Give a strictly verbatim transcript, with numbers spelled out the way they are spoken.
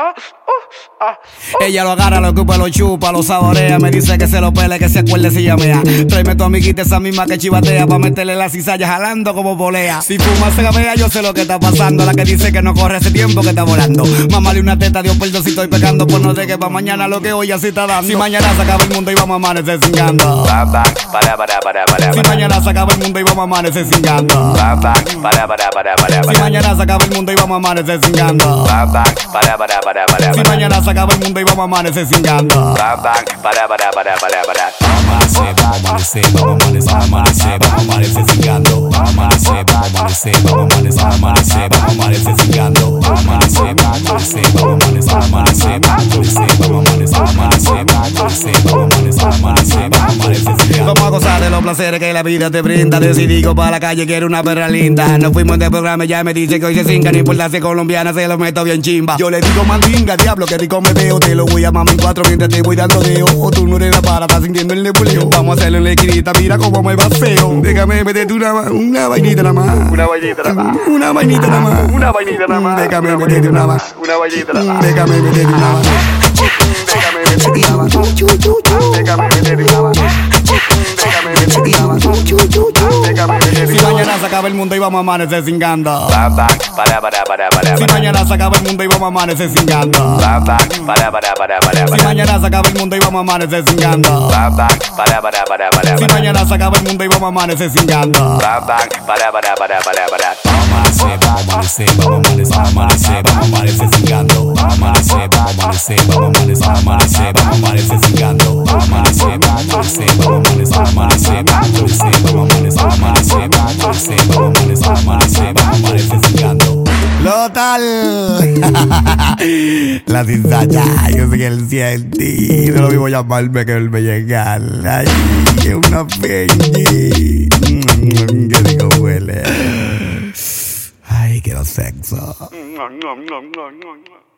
Ella lo agarra, lo ocupa, lo chupa, lo saborea. Me dice que se lo pele, que se acuerde si llamea. Tráeme tu amiguita, esa misma que chivatea, pa' meterle la cizalla jalando como polea. Si fuma se gabea, yo sé lo que está pasando. La que dice que no corre hace tiempo que está volando. Mámale una teta, Dios perdón si estoy pecando. Pues no deje pa' mañana lo que hoy así está dando. Si mañana se acaba el mundo y vamos a amanecer cingando. Para, para, para, para. Si mañana se acaba el mundo y vamos a amanecer cingando. Para, para, para, para. Si mañana se acaba el mundo y vamos a amanecer cingando. Para, para, para, para. Si mañana se acaba el mundo y vamos a amanecer cingando. Para, para, para, para, para. Amanecer, vamos a amanecer, vamos a amanecer, amanecer, vamos a amanecer cingando. Amanecer, vamos a amanecer, vamos a amanecer, amanecer, vamos a amanecer cingando. Amanecer, vamos a amanecer, vamos a amanecer, amanecer, vamos a amanecer, amanecer, vamos a amanecer, amanecer, vamos a amanecer, amanecer, vamos a amanecer cingando. Vamos a gozar de los placeres que la vida te brinda. Decidí ir para la calle, quiero una perra linda. Nos fuimos de programa, ya me dice que hoy se cinga. No importa si es colombiana, se lo meto bien chimba. Yo le digo mandinga, diablo, que rico me veo. Te lo voy a mamar en cuatro mientras te voy dando deo. O tú no eres la para, estás sintiendo el nebuleo. Vamos a hacerlo en la esquinita, mira cómo me va feo. Déjame meterte una, una vainita nada más. Una vainita nada más. Una vainita nada más. Una vainita nada más. Déjame meterte una más. Una vainita nada más. Déjame meterte una más. Déjame meterte una más. Déjame meterte una más. Déjame meterte una más. Déjame meterte. Si mañana se acaba el mundo y vamos a amanecer cingando. Para, para, para, para, para. Si mañana se acaba el mundo y vamos a amanecer cingando. Para, para, para, para, para. Si mañana se acaba el mundo y vamos a amanecer cingando. Para, para, para, para, para. Si mañana se acaba el mundo y vamos a amanecer cingando. Para, para, para, para, para, para. Amanecer, vamos a amanecer, vamos a amanecer, amanecer, vamos a amanecer cingando. Amanecer, vamos a amanecer, vamos a amanecer, amanecer, vamos a amanecer cingando. Amanecer, vamos a amanecer, vamos a amanecer, amanecer, vamos a amanecer, vamos a amanecer, amanecer, vamos a amanecer, vamos a amanecer, amanecer, vamos a amanecer cingando. Lotal. La cizalla, yo sé que él siente. No lo vivo llamarme que él me llega. Ay, es una peñi. Qué rico huele. Ay, quiero sexo.